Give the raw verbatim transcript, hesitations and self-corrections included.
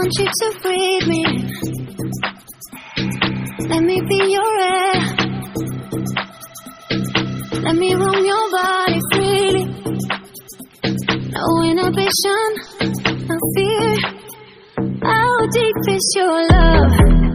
want you to breathe me. Let me be your air. Let me roam your body freely. No inhibition, no fear. How deep is your love?